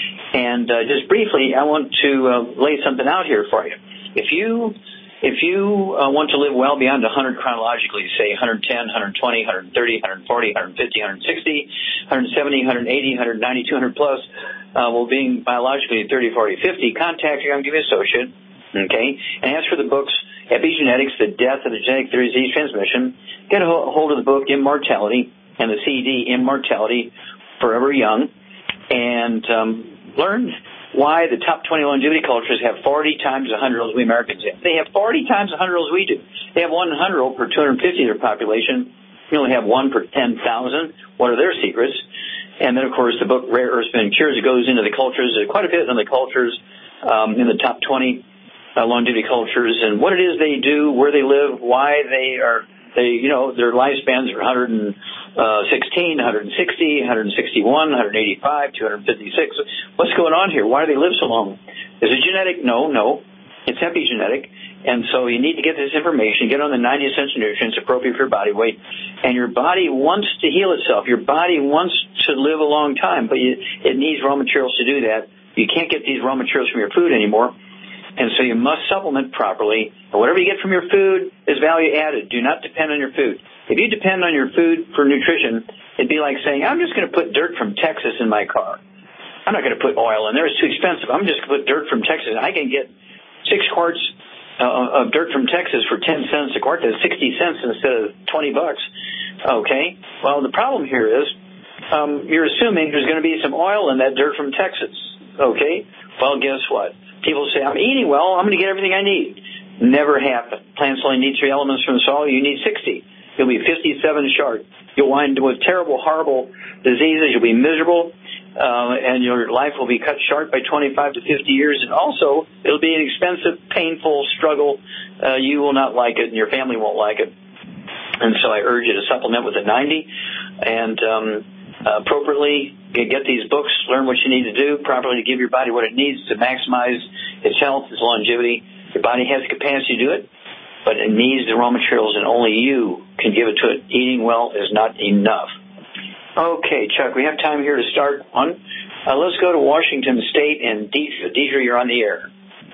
And uh, just briefly, I want to uh, lay something out here for you. If you if you uh, want to live well beyond one hundred chronologically, say one ten, one twenty, one thirty, one forty, one fifty, one sixty, one seventy, one eighty, one ninety, two hundred plus, uh, well, being biologically thirty, forty, fifty, contact your Youngevity associate, okay, and ask for the books, Epigenetics, The Death of the Genetic Theory of Disease Transmission. Get a hold of the book, Immortality, and the C D, Immortality, Forever Young, and um, learn why the top twenty longevity cultures have forty times the hundred-year-olds we Americans have. They have forty times the hundred-year-olds we do. They have one hundred-year-old per two hundred fifty of their population. We only have one per ten thousand. What are their secrets? And then, of course, the book Rare Earth Spin Cures, it goes into the cultures, uh, quite a bit on the cultures um, in the top twenty uh, longevity cultures and what it is they do, where they live, why they are, they, you know, their lifespans are one hundred sixteen, one sixty, one sixty-one, one eighty-five, two fifty-six. What's going on here? Why do they live so long? Is it genetic? No, no. It's epigenetic. And so you need to get this information, get on the ninety essential nutrients appropriate for your body weight. And your body wants to heal itself. Your body wants to live a long time, but you, it needs raw materials to do that. You can't get these raw materials from your food anymore. And so you must supplement properly. And whatever you get from your food is value added. Do not depend on your food. If you depend on your food for nutrition, it'd be like saying, I'm just going to put dirt from Texas in my car. I'm not going to put oil in there. It's too expensive. I'm just going to put dirt from Texas. I can get six quarts uh, of dirt from Texas for ten cents a quart. That's sixty cents instead of twenty bucks. Okay. Well, the problem here is um, you're assuming there's going to be some oil in that dirt from Texas. Okay. Well, guess what? People say, I'm eating well, I'm going to get everything I need. Never happen. Plants only need three elements from the soil. You need sixty. You'll be fifty-seven short. You'll wind up with terrible, horrible diseases. You'll be miserable, uh, and your life will be cut short by twenty-five to fifty years. And also, it'll be an expensive, painful struggle. Uh, you will not like it, and your family won't like it. And so I urge you to supplement with a ninety and um, uh, appropriately get these books, learn what you need to do properly to give your body what it needs to maximize its health, its longevity. Your body has the capacity to do it, but it needs the raw materials, and only you can give it to it. Eating well is not enough. Okay, Chuck, we have time here to start one. Uh, let's go to Washington State, and Deidre, Deidre, you're on the air.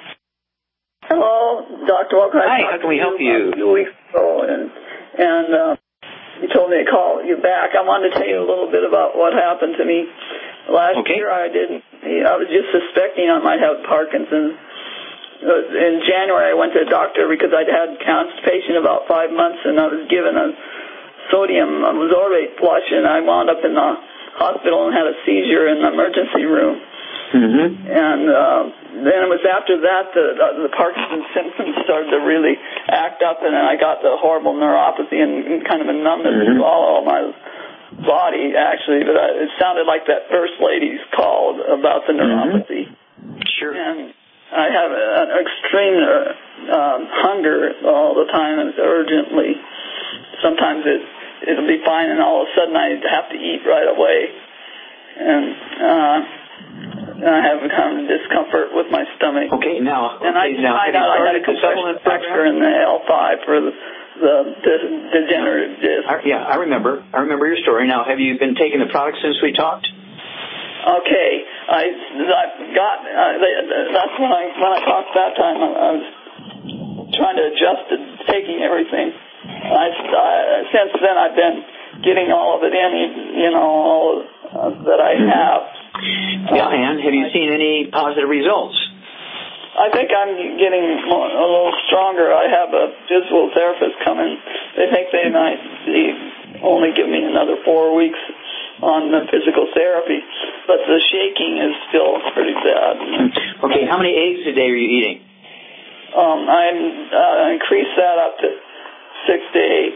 Hello, Doctor Walker. Hi, how can we help you? A few weeks ago, and, and uh, you told me to call you back. I wanted to tell you a little bit about what happened to me. Last okay. year I didn't, I was just suspecting I might have Parkinson's. In January I went to a doctor because I'd had constipation about five months and I was given a sodium absorbate flush and I wound up in the hospital and had a seizure in the emergency room. Mm-hmm. And uh, then it was after that the, the, the Parkinson's symptoms started to really act up, and then I got the horrible neuropathy and, and kind of a numbness mm-hmm. all of my body, actually. But I, it sounded like that first lady's call about the neuropathy. Mm-hmm. Sure. And I have an extreme uh, um, hunger all the time, and it's urgently. Sometimes it, it'll be fine, and all of a sudden I have to eat right away. And uh, I have a kind of discomfort with my stomach. Okay, now, and okay, I now, find out I had a supplement factor in the L five for the, the, the degenerative disc. I, yeah, I remember. I remember your story. Now, have you been taking the product since we talked? Okay, I, I got. Uh, they, that's when I when I talked that time. I, I was trying to adjust to taking everything. I, I since then I've been getting all of it in, you know, all uh, that I have. Yeah, and have you seen any positive results? I think I'm getting more, a little stronger. I have a physical therapist coming. They think they might be, only give me another four weeks on the physical therapy, but the shaking is still pretty bad. Okay, how many eggs a day are you eating? Um, I'm uh, increased that up to six to eight.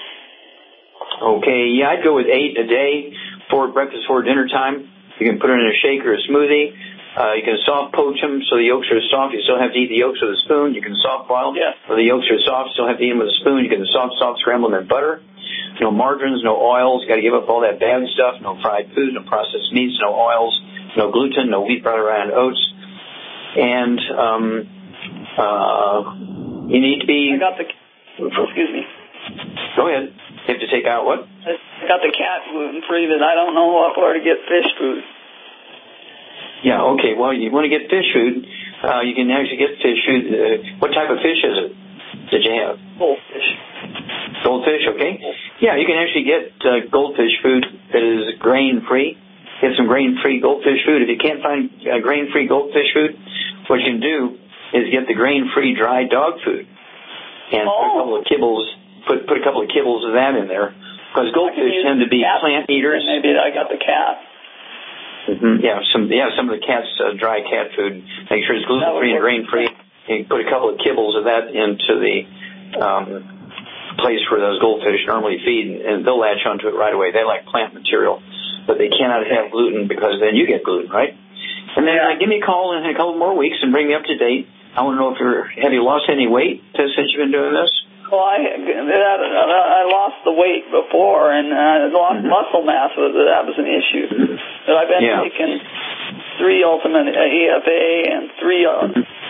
Okay, yeah, I'd go with eight a day, four at breakfast, four at dinner time. You can put it in a shake or a smoothie. Uh, you can soft poach them so the yolks are soft. You still have to eat the yolks with a spoon. You can soft boil them. Where the yolks are soft, still have to eat them with a spoon. You can soft, soft scramble them in butter. No margarines, no oils. Got to give up all that bad stuff. No fried foods, no processed meats, no oils, no gluten, no wheat, butter, and oats. And um, uh, you need to be... I got the... Excuse me. Go ahead. You have to take out what? I got the cat gluten-free, but I don't know what, where to get fish food. Yeah, okay. Well, you want to get fish food, uh, you can actually get fish food. Uh, what type of fish is it that you have? Goldfish. Goldfish, okay. Yeah, you can actually get uh, goldfish food that is grain-free. Get some grain-free goldfish food. If you can't find uh, grain-free goldfish food, what you can do is get the grain-free dry dog food and oh. put a couple of kibbles. Put put a couple of kibbles of that in there because goldfish tend to be plant eaters. Maybe I got the cat. Mm-hmm. Yeah, some yeah some of the cat's uh, dry cat food. Make sure it's gluten free and grain free. You can put a couple of kibbles of that into the um, place where those goldfish normally feed, and they'll latch onto it right away. They like plant material, but they cannot have gluten because then you get gluten, right? And then uh, give me a call in a couple more weeks and bring me up to date. I want to know if you're have you lost any weight since you've been doing this? Well, I I lost the weight before, and I lost mm-hmm. muscle mass. That was an issue. But I've been yeah. taking three Ultimate E F A and three uh,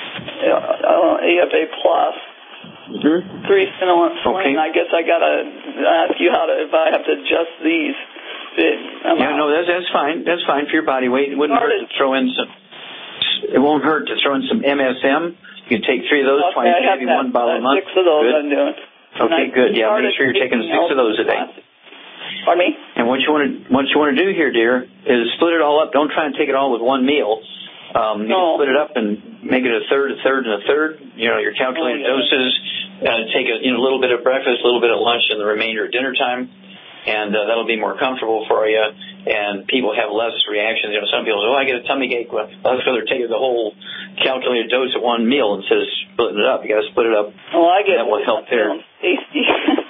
uh, E F A Plus, mm-hmm. three Stimulant Sling. Okay. I guess I gotta ask you how to if I have to adjust these. Um, yeah, no, that's that's fine. That's fine for your body weight. It wouldn't hurt to throw in some. It won't hurt to throw in some M S M. You can take three of those okay, twice, maybe one bottle a month. Six of those good. I'm doing. Okay, good. Yeah, make sure you're taking six of those a day. Pardon me? And what you want to what you want to do here, dear, is split it all up. Don't try and take it all with one meal. Um, you no. can split it up and make it a third, a third, and a third. You know, your calculated oh, yeah. doses. Uh, take a you know, a little bit of breakfast, a little bit of lunch, and the remainder at dinner time. And uh, that'll be more comfortable for you, and people have less reactions. You know, some people say, oh, I get a tummy ache. Well, I'd rather take the whole calculated dose at one meal instead of splitting it up. You got to split it up. Oh, I get that will help there. Tasty.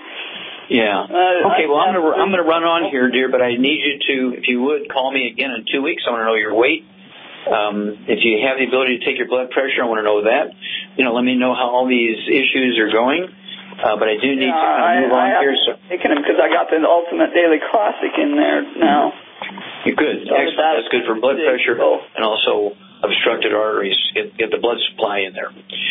Yeah. Uh, okay, well, I'm gonna I'm gonna run on here, dear, but I need you to, if you would, call me again in two weeks. I want to know your weight. Um, if you have the ability to take your blood pressure, I want to know that. You know, let me know how all these issues are going. Uh, but I do need yeah, to kind of move I, on I here. So. Taking them because I got the Ultimate Daily Classic in there now. You're good. So Excellent. That, That's good for blood pressure and also obstructed arteries. Get, get the blood supply in there.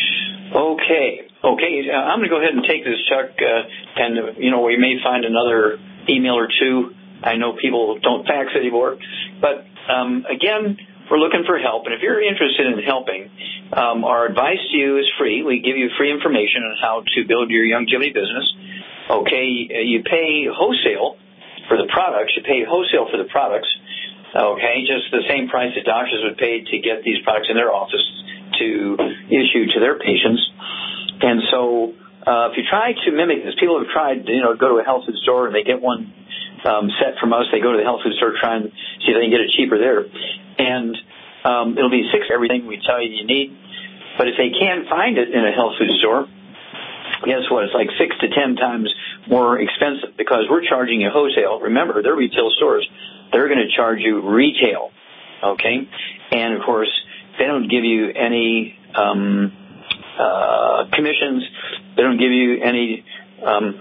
Okay. Okay. Uh, I'm going to go ahead and take this, Chuck, uh, and, uh, you know, we may find another email or two. I know people don't fax anymore. But, um, again, we're looking for help. And if you're interested in helping, um, our advice to you is free. We give you free information on how to build your longevity business. Okay, you pay wholesale for the products. You pay wholesale for the products. Okay, just the same price that doctors would pay to get these products in their office to issue to their patients. And so uh, if you try to mimic this, people have tried, you know, go to a health food store and they get one um, set from us. They go to the health food store, try and see if they can get it cheaper there. And um, it'll be six everything we tell you you need. But if they can't find it in a health food store, guess what? It's like six to ten times more expensive because we're charging you wholesale. Remember, they're retail stores. They're going to charge you retail, okay? And, of course, they don't give you any um, uh, commissions. They don't give you any um,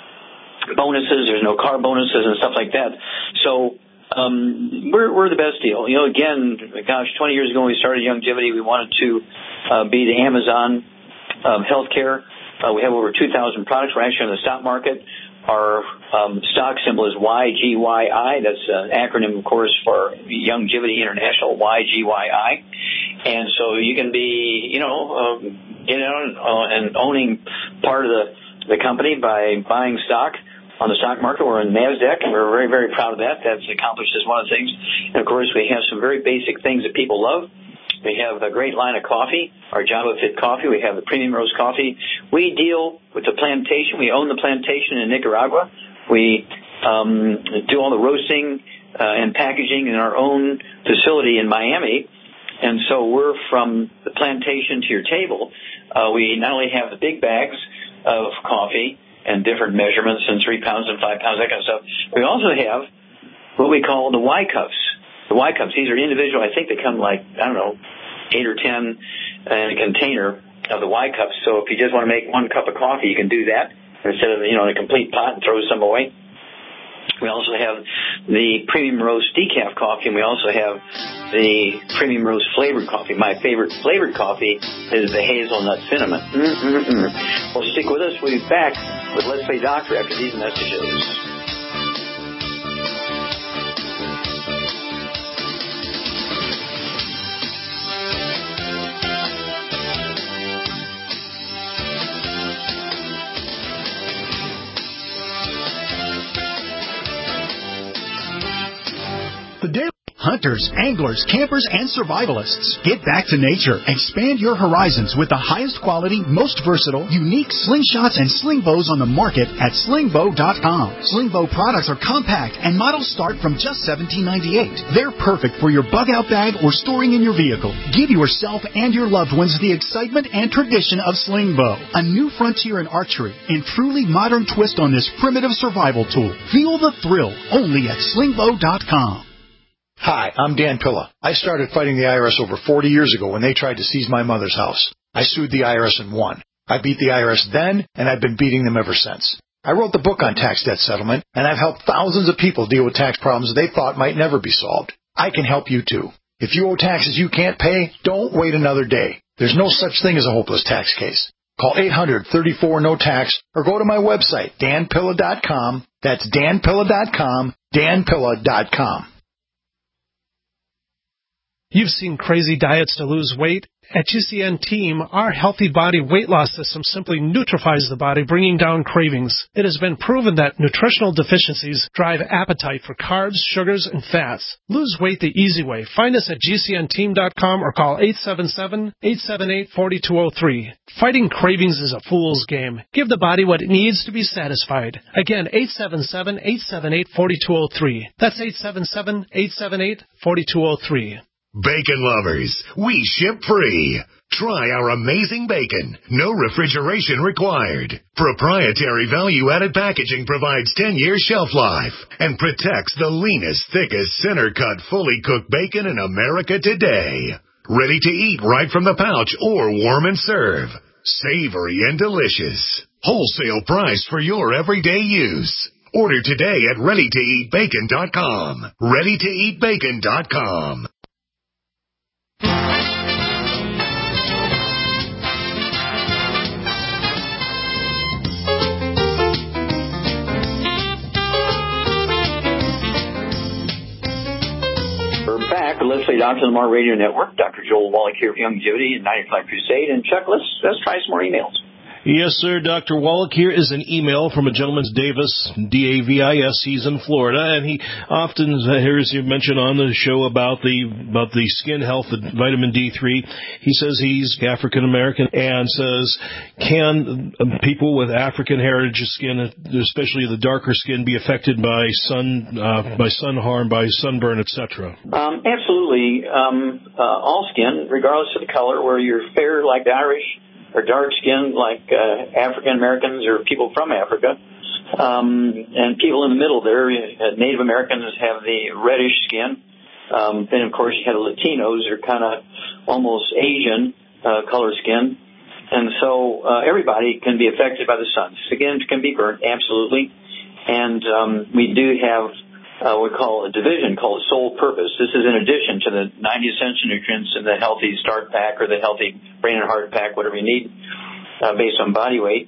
bonuses. There's no car bonuses and stuff like that. So um, we're, we're the best deal. You know, again, gosh, twenty years ago when we started Longevity, we wanted to uh, be the Amazon of healthcare. Uh, we have over two thousand products. We're actually on the stock market. Our um, stock symbol is Y G Y I. That's an acronym, of course, for Longevity International, Y G Y I. And so you can be, you know, um, you know, uh, and owning part of the, the company by buying stock on the stock market. We're in NASDAQ, and we're very, very proud of that. That's accomplished as one of the things. And, of course, we have some very basic things that people love. We have a great line of coffee, our Java Fit coffee. We have the premium roast coffee. We deal with the plantation. We own the plantation in Nicaragua. We um, do all the roasting uh, and packaging in our own facility in Miami. And so we're from the plantation to your table. Uh, we not only have the big bags of coffee and different measurements and three pounds and five pounds, that kind of stuff. We also have what we call the Y cups, the Y cups, these are individual. I think they come like, I don't know, eight or ten in a container of the Y cups. So if you just want to make one cup of coffee, you can do that instead of, you know, a complete pot and throw some away. We also have the premium roast decaf coffee, and we also have the premium roast flavored coffee. My favorite flavored coffee is the hazelnut cinnamon. Mm-mm-mm. Well, stick with us. We'll be back with Let's Play Doctor after these messages. The Daily Hunters, anglers, campers, and survivalists. Get back to nature. Expand your horizons with the highest quality, most versatile, unique slingshots and sling bows on the market at sling bow dot com. Sling bow products are compact and models start from just seventeen ninety-eight. They're perfect for your bug-out bag or storing in your vehicle. Give yourself and your loved ones the excitement and tradition of sling bow, a new frontier in archery and truly modern twist on this primitive survival tool. Feel the thrill only at sling bow dot com. Hi, I'm Dan Pilla. I started fighting the I R S over forty years ago when they tried to seize my mother's house. I sued the I R S and won. I beat the I R S then, and I've been beating them ever since. I wrote the book on tax debt settlement, and I've helped thousands of people deal with tax problems they thought might never be solved. I can help you too. If you owe taxes you can't pay, don't wait another day. There's no such thing as a hopeless tax case. Call eight hundred, thirty-four, no tax or go to my website, dan pilla dot com. That's dan pilla dot com, dan pilla dot com. You've seen crazy diets to lose weight. At G C N Team, our healthy body weight loss system simply neutralizes the body, bringing down cravings. It has been proven that nutritional deficiencies drive appetite for carbs, sugars, and fats. Lose weight the easy way. Find us at G C N team dot com or call eight seven seven, eight seven eight, four two zero three. Fighting cravings is a fool's game. Give the body what it needs to be satisfied. Again, eight seven seven, eight seven eight, four two zero three. That's eight seven seven, eight seven eight, four two zero three. Bacon lovers, we ship free. Try our amazing bacon. No refrigeration required. Proprietary value-added packaging provides ten years shelf life and protects the leanest, thickest, center-cut, fully cooked bacon in America today. Ready to eat right from the pouch or warm and serve. Savory and delicious. Wholesale price for your everyday use. Order today at ready to eat bacon dot com. ready to eat bacon dot com. We're back with Let's Play Doctor on the Mar Radio Network. Doctor Joel Wallach here for Youngevity and ninety-five Crusade. And Chuck, let's, let's try some more emails. Yes, sir. Doctor Wallach here is an email from a gentleman, Davis, D A V I S. He's in Florida, and he often hears you mention on the show about the about the skin health, the vitamin D three. He says he's African American and says, can people with African heritage skin, especially the darker skin, be affected by sun uh, by sun harm, by sunburn, et cetera? Um, absolutely. Um, uh, all skin, regardless of the color, whether you're fair like the Irish or dark-skinned like uh, African Americans or people from Africa. Um, and people in the middle there, uh, Native Americans have the reddish skin. Um, then, of course, you have the Latinos who are kind of almost Asian uh, color skin. And so uh, everybody can be affected by the sun. Skin can be burnt, absolutely. And um, we do have uh, what we call a division called Sole Purpose. This is in addition to the ninety essential nutrients in the Healthy Start Pack or the Healthy Brain and Heart Pack, whatever you need, uh, based on body weight.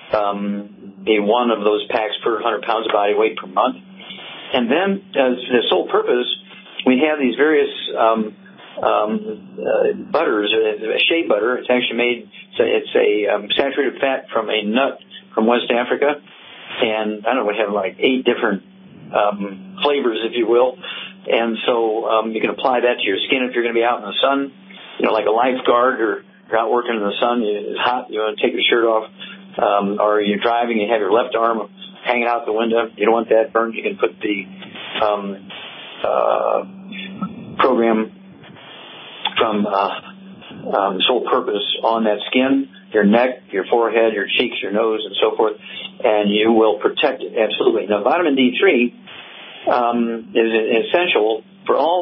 Um, be one of those packs per one hundred pounds of body weight per month. And then, as the Sole Purpose, we have these various um, um, uh, butters, uh, shea butter. It's actually made, it's a, it's a um, saturated fat from a nut from West Africa. And I don't know, we have like eight different um, flavors, if you will. And so um, you can apply that to your skin if you're going to be out in the sun, you know, like a lifeguard, or you're out working in the sun, it's hot, you want to take your shirt off, um, or you're driving, you have your left arm hanging out the window. You don't want that burned. You can put the um, uh, program from uh, um, Sole Purpose on that skin, your neck, your forehead, your cheeks, your nose, and so forth, and you will protect it, absolutely. Now, vitamin D three um, is essential for all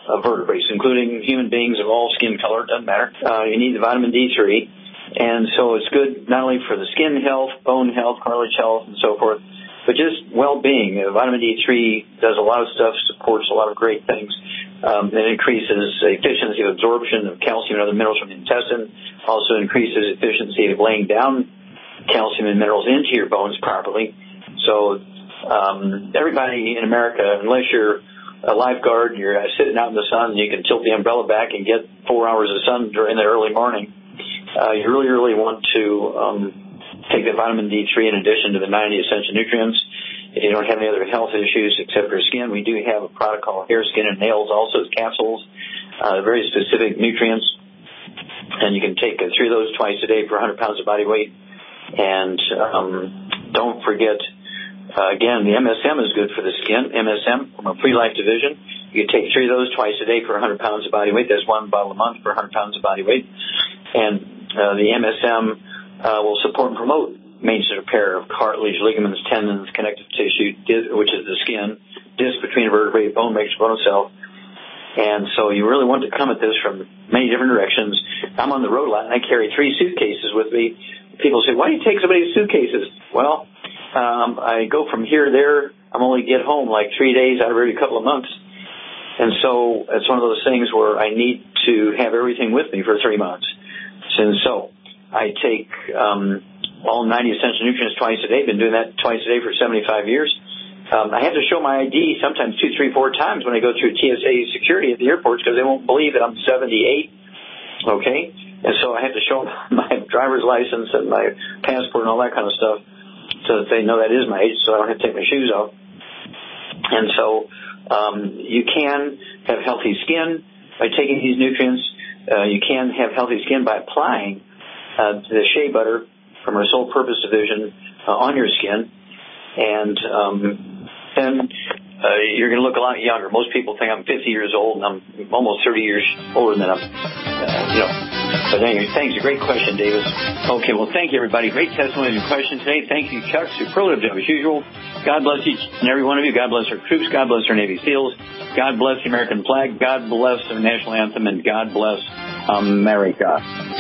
of vertebrates, including human beings of all skin color, doesn't matter. Uh, you need the vitamin D three. And so it's good not only for the skin health, bone health, cartilage health, and so forth, but just well-being. Uh, vitamin D three does a lot of stuff, supports a lot of great things. Um, it increases efficiency of absorption of calcium and other minerals from the intestine, also increases efficiency of laying down calcium and minerals into your bones properly. So um, everybody in America, unless you're a lifeguard and you're sitting out in the sun and you can tilt the umbrella back and get four hours of sun during the early morning, uh, you really, really want to um, take the vitamin D three in addition to the ninety essential nutrients. If you don't have any other health issues except for skin, we do have a product called Hair, Skin, and Nails, also as capsules, uh, very specific nutrients. And you can take uh, three of those twice a day for one hundred pounds of body weight. And um, don't forget, uh, again, the M S M is good for the skin, M S M from a Pre-Life division. You can take three of those twice a day for one hundred pounds of body weight. That's one bottle a month for one hundred pounds of body weight. And uh, the M S M uh, will support and promote maintenance and repair of cartilage, ligaments, tendons, connective tissue, which is the skin, disc between vertebrae, bone matrix, bone cell. And so you really want to come at this from many different directions. I'm on the road a lot, and I carry three suitcases with me. People say, why do you take so many suitcases? Well, um, I go from here to there. I'm only get home like three days out of every couple of months. And so it's one of those things where I need to have everything with me for three months. And so I take um, all ninety essential nutrients twice a day. Been doing that twice a day for seventy-five years. Um, I have to show my I D sometimes two, three, four times when I go through T S A security at the airports because they won't believe that I'm seventy-eight. Okay? And so I have to show my driver's license and my passport and all that kind of stuff so that they know that is my age, so I don't have to take my shoes off. And so um, you can have healthy skin by taking these nutrients. Uh, you can have healthy skin by applying uh, the shea butter from our Sole Purpose division uh, on your skin. And um, then uh, you're going to look a lot younger. Most people think I'm fifty years old, and I'm almost thirty years older than I'm, uh, you know. But anyway, thanks. A great question, Davis. Okay, well, thank you, everybody. Great testimony and question today. Thank you, Chuck. Superlative job as usual. God bless each and every one of you. God bless our troops. God bless our Navy SEALs. God bless the American flag. God bless our national anthem. And God bless America.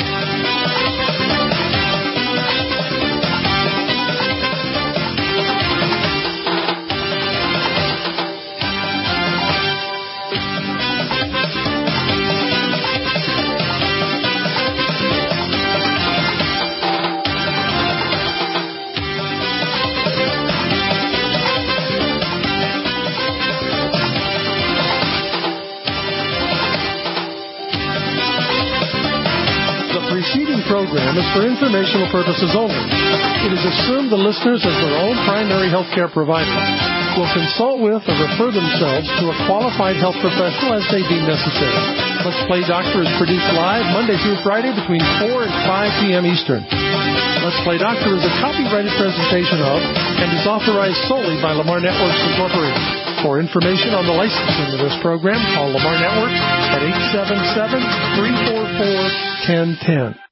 Program is for informational purposes only. It is assumed the listeners, as their own primary health care provider, will consult with or refer themselves to a qualified health professional as they deem necessary. Let's Play Doctor is produced live Monday through Friday between four and five p.m. Eastern. Let's Play Doctor is a copyrighted presentation of and is authorized solely by Lamar Networks Incorporated. For information on the licensing of this program, call Lamar Networks at eight seven seven, three four four, one zero one zero.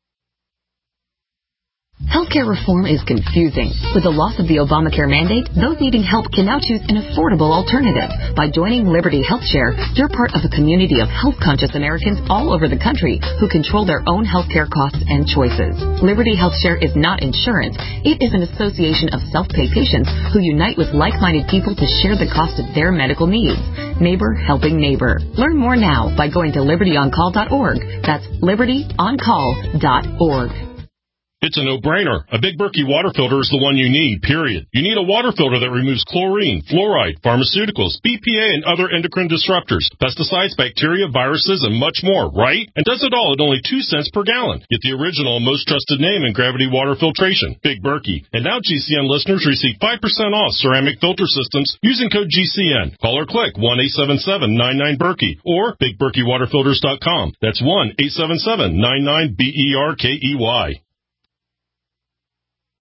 Healthcare reform is confusing. With the loss of the Obamacare mandate, those needing help can now choose an affordable alternative. By joining Liberty HealthShare, you're part of a community of health-conscious Americans all over the country who control their own healthcare costs and choices. Liberty HealthShare is not insurance. It is an association of self-pay patients who unite with like-minded people to share the cost of their medical needs. Neighbor helping neighbor. Learn more now by going to liberty on call dot org. That's liberty on call dot org. It's a no-brainer. A Big Berkey water filter is the one you need, period. You need a water filter that removes chlorine, fluoride, pharmaceuticals, B P A, and other endocrine disruptors, pesticides, bacteria, viruses, and much more, right? And does it all at only two cents per gallon. Get the original and most trusted name in gravity water filtration, Big Berkey. And now G C N listeners receive five percent off ceramic filter systems using code G C N. Call or click one eight seven seven, nine nine, Berkey or big berkey water filters dot com. That's one eight seven seven, nine nine, B E R K E Y.